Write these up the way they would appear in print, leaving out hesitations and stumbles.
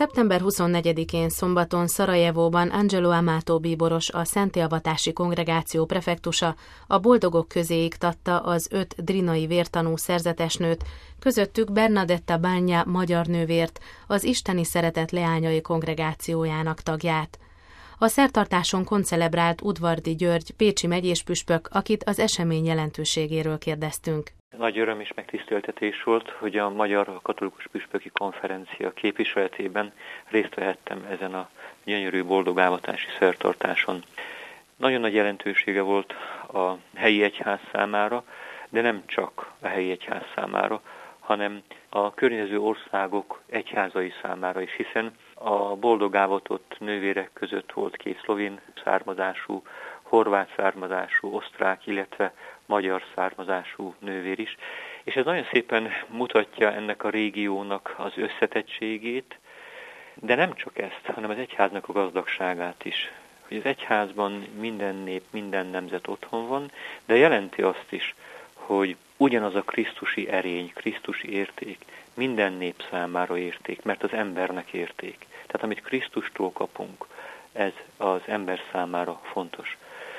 Szeptember 24-én szombaton Szarajevóban Angelo Amato bíboros, a Szentélvatási Kongregáció prefektusa a boldogok közé iktatta az 5 drinai vértanú szerzetesnőt, közöttük Bernadetta Bagna magyar nővért, az Isteni Szeretet Leányai Kongregációjának tagját. A szertartáson koncelebrált Udvardy György, pécsi megyéspüspök, akit az esemény jelentőségéről kérdeztünk. Nagy öröm és megtiszteltetés volt, hogy a Magyar Katolikus Püspöki Konferencia képviseletében részt vehettem ezen a gyönyörű boldogávatási szertartáson. Nagyon nagy jelentősége volt a helyi egyház számára, de nem csak a helyi egyház számára, hanem a környező országok egyházai számára is, hiszen a boldogávatott nővérek között volt 2 szlovén származású, horvát származású, osztrák, illetve magyar származású nővér is. És ez nagyon szépen mutatja ennek a régiónak az összetettségét, de nem csak ezt, hanem az egyháznak a gazdagságát is. Hogy az egyházban minden nép, minden nemzet otthon van, de jelenti azt is, hogy ugyanaz a krisztusi erény, krisztusi érték minden nép számára érték, mert az embernek érték. Tehát amit Krisztustól kapunk, ez az ember számára fontos.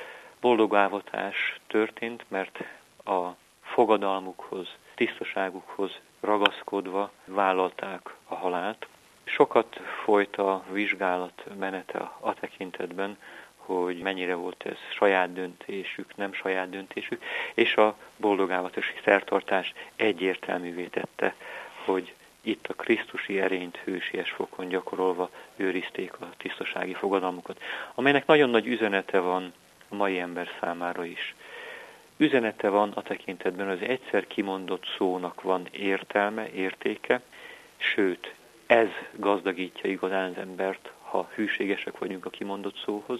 Boldogávatás történt, mert a fogadalmukhoz, tisztaságukhoz ragaszkodva vállalták a halált. Sokat folyt a vizsgálat menete a tekintetben, hogy mennyire volt ez saját döntésük, nem saját döntésük, és a boldogávatási szertartás egyértelművé tette, hogy itt a krisztusi erényt hősies fokon gyakorolva őrizték a tisztasági fogadalmukat, amelynek nagyon nagy üzenete van a mai ember számára is. Üzenete van a tekintetben, az egyszer kimondott szónak van értelme, értéke, sőt, ez gazdagítja igazán az embert, ha hűségesek vagyunk a kimondott szóhoz,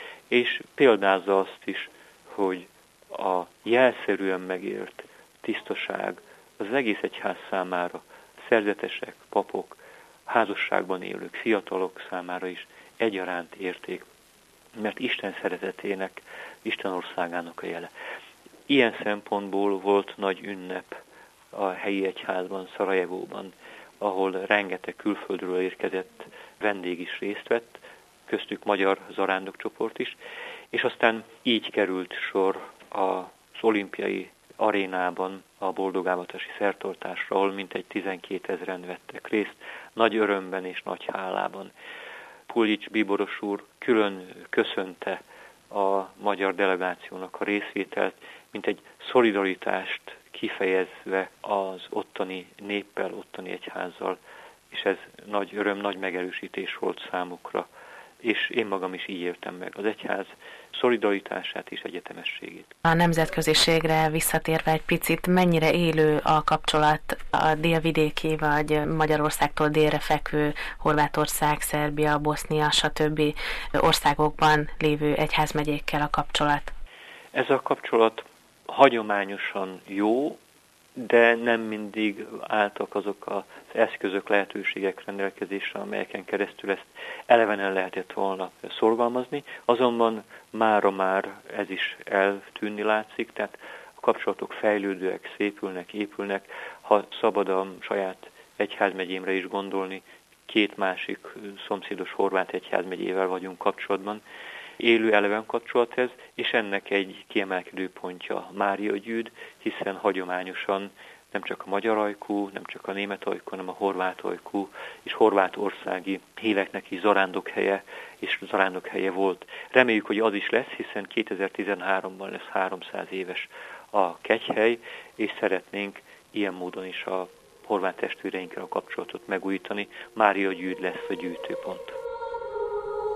és példázza azt is, hogy a jelszerűen megélt tisztaság az egész egyház számára, szerzetesek, papok, házasságban élők, fiatalok számára is egyaránt érték, mert Isten szeretetének, Isten országának a jele. Ilyen szempontból volt nagy ünnep a helyi egyházban, Szarajevóban, ahol rengeteg külföldről érkezett vendég is részt vett, köztük magyar zarándokcsoport is, és aztán így került sor az olimpiai arénában a boldogávatási szertartásra, ahol mintegy 12 000-en vettek részt, nagy örömben és nagy hálában. Puljics bíboros úr külön köszönte a magyar delegációnak a részvételt, mint egy szolidaritást kifejezve az ottani néppel, ottani egyházzal, és ez nagy öröm, nagy megerősítés volt számukra, és én magam is így éltem meg az egyház szolidaritását és egyetemességét. A nemzetköziségre visszatérve egy picit, mennyire élő a kapcsolat a délvidéki vagy Magyarországtól délre fekvő Horvátország, Szerbia, Bosznia, stb. Országokban lévő egyházmegyékkel a kapcsolat? Ez a kapcsolat hagyományosan jó, de nem mindig álltak azok az eszközök, lehetőségek rendelkezésre, amelyeken keresztül ezt elevenen lehetett volna szorgalmazni. Azonban mára már ez is eltűnni látszik, tehát a kapcsolatok fejlődőek, szépülnek, épülnek. Ha szabad a saját egyházmegyémre is gondolni, 2 másik szomszédos horvát egyházmegyével vagyunk kapcsolatban. Élő eleven kapcsolat ez, és ennek egy kiemelkedő pontja Mária Gyűd, hiszen hagyományosan nem csak a magyar ajkú, nem csak a német ajkú, hanem a horvát ajkú és horvátországi híveknek is zarándokhelye és zarándokhelye volt. Reméljük, hogy az is lesz, hiszen 2013-ban lesz 300 éves a kegyhely, és szeretnénk ilyen módon is a horvát testvéreinkkel a kapcsolatot megújítani. Mária Gyűd lesz a gyűjtőpont.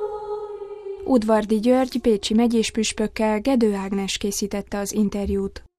Udvardy György pécsi megyéspüspökkel Gedő Ágnes készítette az interjút.